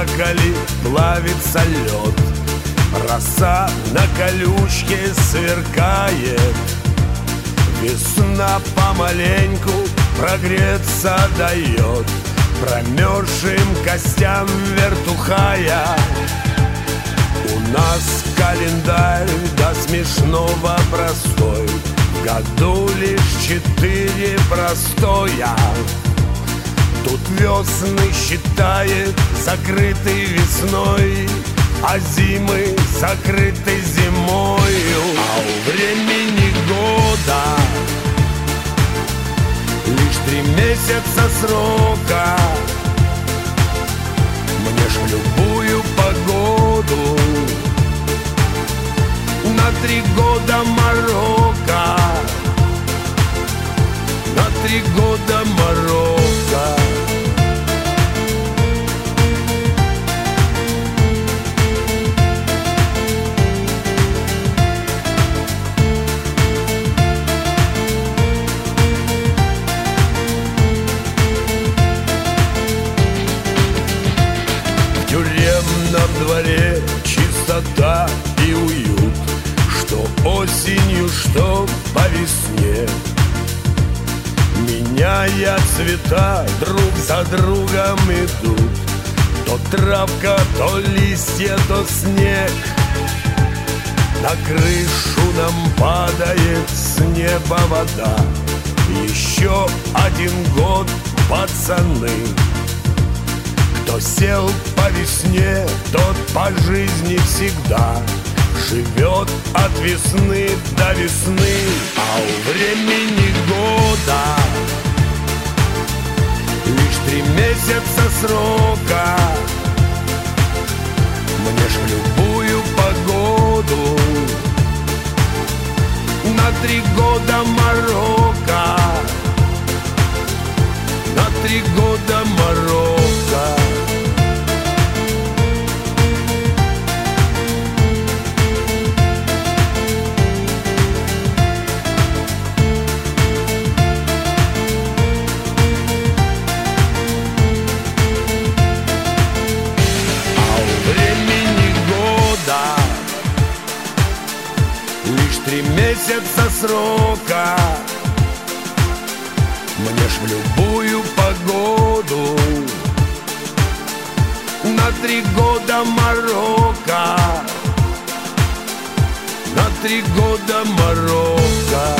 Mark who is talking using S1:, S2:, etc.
S1: зеркале плавится лед, роса на колючке сверкает. Весна помаленьку прогреться дает, промерзшим костям вертухая. У нас календарь до смешного простой, в году лишь 4 простоя. Тут весны считает закрытой весной, а зимы закрытой зимою. А у времени года лишь 3 месяца срока. Мне ж в любую погоду на 3 года Марокко, на 3 года Марокко. В тюремном дворе чистота и уют, что осенью, что по весне. Меняя цвета, друг за другом идут, то травка, то листья, то снег. На крышу нам падает с неба вода. Еще 1 год, пацаны. Кто сел по весне, тот по жизни всегда живет от весны до весны. А у времени года лишь 3 месяца срока. Мне ж в любую погоду на 3 года Марокко, на 3 года Марокко. Лишь 3 месяца срока. Мне ж в любую погоду на 3 года Марокко, на 3 года Марокко.